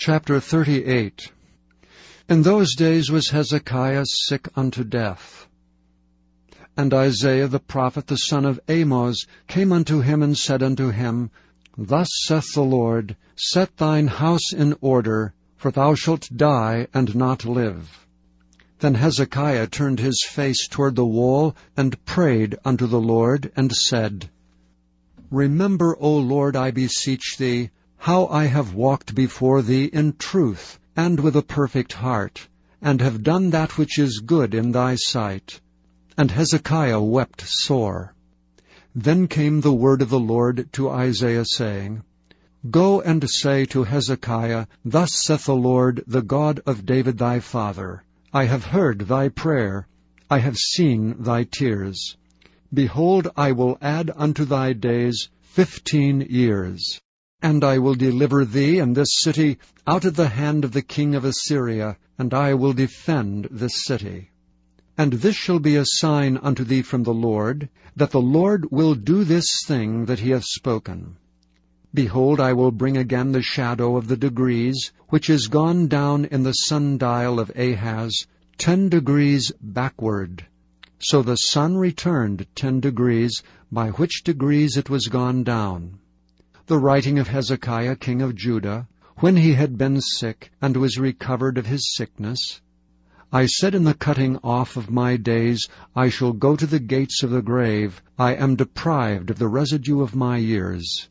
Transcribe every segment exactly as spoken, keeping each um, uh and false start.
Chapter thirty-eight. In those days was Hezekiah sick unto death. And Isaiah the prophet, the son of Amoz, came unto him and said unto him, Thus saith the Lord, Set thine house in order, for thou shalt die and not live. Then Hezekiah turned his face toward the wall, and prayed unto the Lord, and said, Remember, O Lord, I beseech thee, how I have walked before thee in truth, and with a perfect heart, and have done that which is good in thy sight. And Hezekiah wept sore. Then came the word of the Lord to Isaiah, saying, Go and say to Hezekiah, Thus saith the Lord, the God of David thy father, I have heard thy prayer, I have seen thy tears. Behold, I will add unto thy days fifteen years. And I will deliver thee and this city out of the hand of the king of Assyria, and I will defend this city. And this shall be a sign unto thee from the Lord, that the Lord will do this thing that he hath spoken. Behold, I will bring again the shadow of the degrees, which is gone down in the sundial of Ahaz, ten degrees backward. So the sun returned ten degrees, by which degrees it was gone down. The writing of Hezekiah king of Judah, when he had been sick, and was recovered of his sickness. I said in the cutting off of my days, I shall go to the gates of the grave, I am deprived of the residue of my years.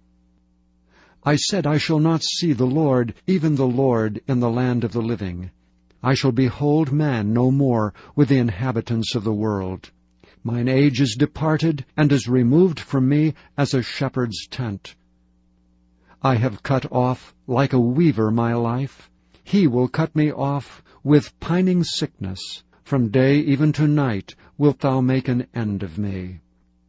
I said, I shall not see the Lord, even the Lord, in the land of the living. I shall behold man no more with the inhabitants of the world. Mine age is departed, and is removed from me as a shepherd's tent. I have cut off like a weaver my life. He will cut me off with pining sickness. From day even to night wilt thou make an end of me.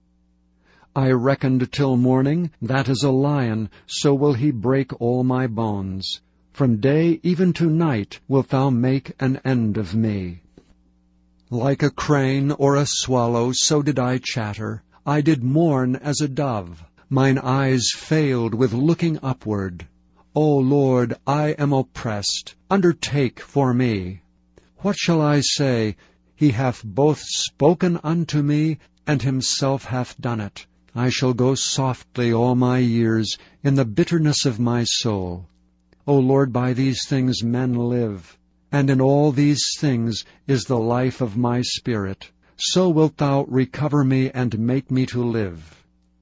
I reckoned till morning, that is a lion, so will he break all my bones. From day even to night wilt thou make an end of me. Like a crane or a swallow, so did I chatter. I did mourn as a dove. Mine eyes failed with looking upward. O Lord, I am oppressed. Undertake for me. What shall I say? He hath both spoken unto me, and himself hath done it. I shall go softly all my years, in the bitterness of my soul. O Lord, by these things men live, and in all these things is the life of my spirit. So wilt thou recover me and make me to live.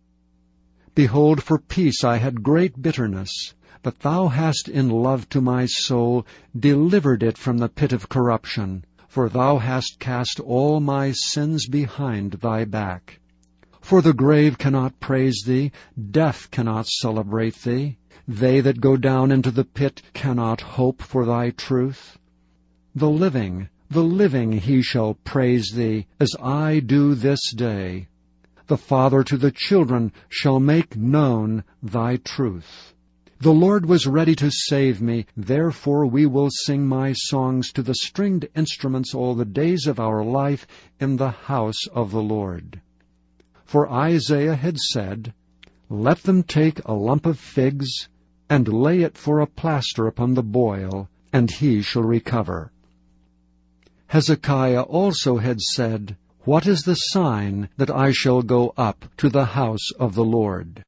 Behold, for peace I had great bitterness, but thou hast in love to my soul delivered it from the pit of corruption, for thou hast cast all my sins behind thy back. For the grave cannot praise thee, death cannot celebrate thee. They that go down into the pit cannot hope for thy truth. The living, the living he shall praise thee, as I do this day. The father to the children shall make known thy truth. The Lord was ready to save me, therefore we will sing my songs to the stringed instruments all the days of our life in the house of the Lord. For Isaiah had said, Let them take a lump of figs, and lay it for a plaster upon the boil, and he shall recover. Hezekiah also had said, What is the sign that I shall go up to the house of the Lord?